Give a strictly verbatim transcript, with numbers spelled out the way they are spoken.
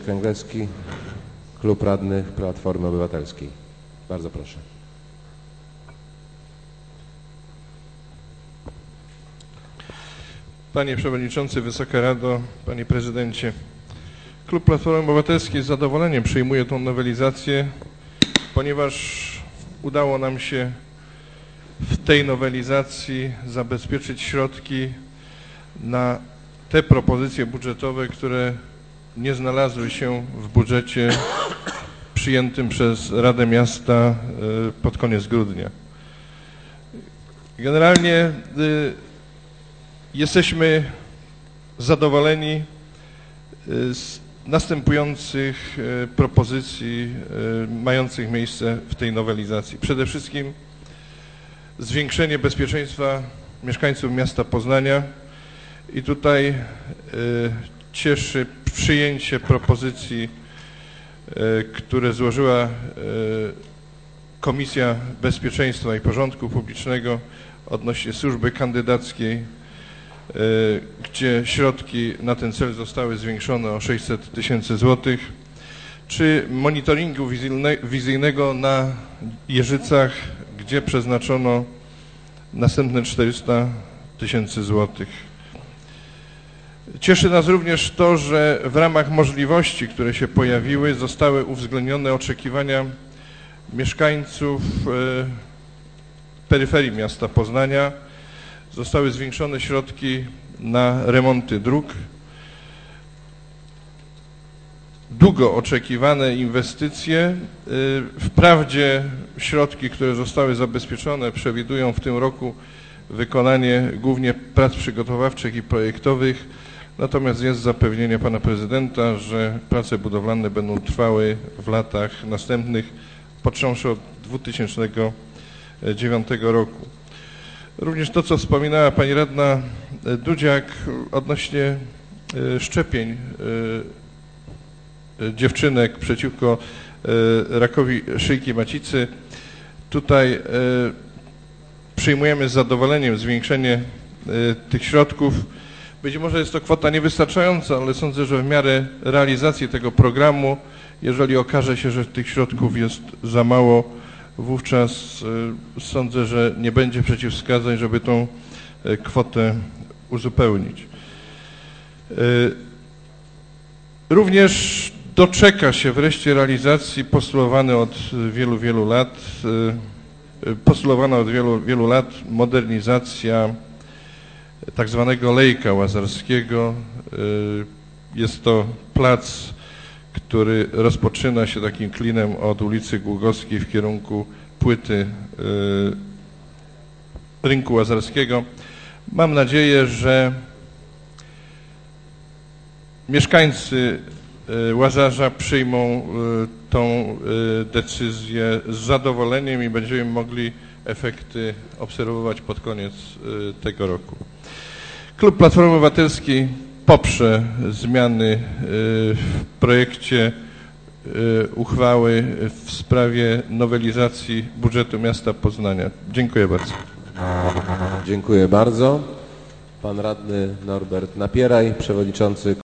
Kęglecki, Klub Radnych Platformy Obywatelskiej. Bardzo proszę. Panie Przewodniczący, Wysoka Rado, Panie Prezydencie. Klub Platformy Obywatelskiej z zadowoleniem przyjmuje tę nowelizację, ponieważ udało nam się w tej nowelizacji zabezpieczyć środki na te propozycje budżetowe, które nie znalazły się w budżecie przyjętym przez Radę Miasta pod koniec grudnia. Generalnie jesteśmy zadowoleni z następujących propozycji mających miejsce w tej nowelizacji. Przede wszystkim zwiększenie bezpieczeństwa mieszkańców miasta Poznania i tutaj cieszy przyjęcie propozycji, które złożyła Komisja Bezpieczeństwa i Porządku Publicznego odnośnie służby kandydackiej, gdzie środki na ten cel zostały zwiększone o sześćset tysięcy złotych, czy monitoringu wizyjnego na Jeżycach, gdzie przeznaczono następne czterysta tysięcy złotych. Cieszy nas również to, że w ramach możliwości, które się pojawiły, zostały uwzględnione oczekiwania mieszkańców peryferii miasta Poznania. Zostały zwiększone środki na remonty dróg. Długo oczekiwane inwestycje. Wprawdzie środki, które zostały zabezpieczone, przewidują w tym roku wykonanie głównie prac przygotowawczych i projektowych, natomiast jest zapewnienie pana prezydenta, że prace budowlane będą trwały w latach następnych, począwszy od dwa tysiące dziewiątego roku. Również to, co wspominała pani radna Dudziak odnośnie szczepień dziewczynek przeciwko rakowi szyjki macicy. Tutaj przyjmujemy z zadowoleniem zwiększenie tych środków. Być może jest to kwota niewystarczająca, ale sądzę, że w miarę realizacji tego programu, jeżeli okaże się, że tych środków jest za mało, wówczas sądzę, że nie będzie przeciwwskazań, żeby tą kwotę uzupełnić. Również doczeka się wreszcie realizacji postulowany od wielu, wielu lat, postulowana od wielu, wielu lat modernizacja tak zwanego Lejka Łazarskiego. Jest to plac, który rozpoczyna się takim klinem od ulicy Głogowskiej w kierunku płyty Rynku Łazarskiego. Mam nadzieję, że mieszkańcy Łazarza przyjmą tą decyzję z zadowoleniem i będziemy mogli efekty obserwować pod koniec tego roku. Klub Platformy Obywatelskiej poprze zmiany w projekcie uchwały w sprawie nowelizacji budżetu miasta Poznania. Dziękuję bardzo. Dziękuję bardzo. Pan radny Norbert Napieraj, przewodniczący